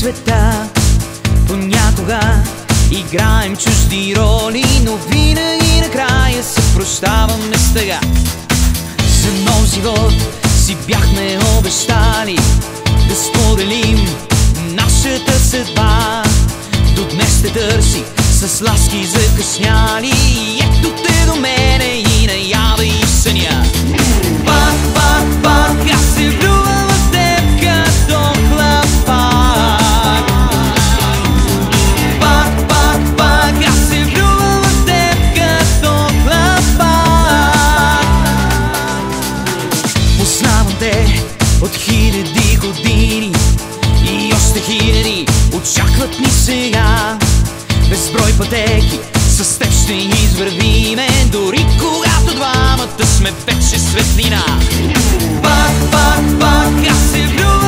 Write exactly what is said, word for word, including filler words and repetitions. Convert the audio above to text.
света. Понякога играем чужди роли, но винаги накрая се прощаваме с тъга. За нов живот си бяхме обещали да споделим нашата съдба. До днес те търси с ласки закъсняли. Ето те до мене и наяве и в съня. Пак, пак, пак, аз се влюбвам в теб като хлапак. Пак, пак, пак, аз се влюбвам в теб като хлапак. Познавам те от хиляди години и още хиляди очакват ни сега. Безброй пътеки с теб ще извървиме, дори когато двамата сме вече светлина. Пак, пак, пак, аз се влюбвам